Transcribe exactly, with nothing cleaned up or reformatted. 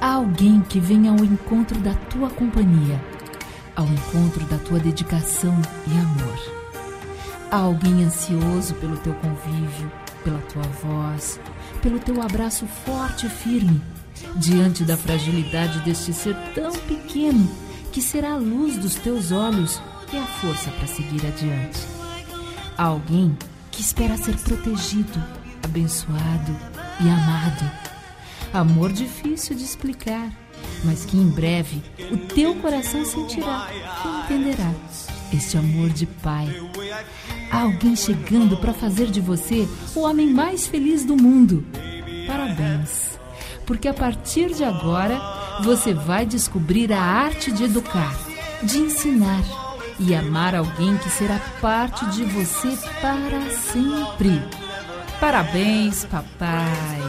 Há alguém que vem ao encontro da tua companhia, ao encontro da tua dedicação e amor. Há alguém ansioso pelo teu convívio, pela tua voz, pelo teu abraço forte e firme, diante da fragilidade deste ser tão pequeno, que será a luz dos teus olhos e a força para seguir adiante. Há alguém que espera ser protegido, abençoado e amado. Amor difícil de explicar, mas que em breve o teu coração sentirá e entenderá. Este amor de pai. Há alguém chegando para fazer de você o homem mais feliz do mundo. Parabéns, porque a partir de agora você vai descobrir a arte de educar, de ensinar e amar alguém que será parte de você para sempre. Parabéns, papai!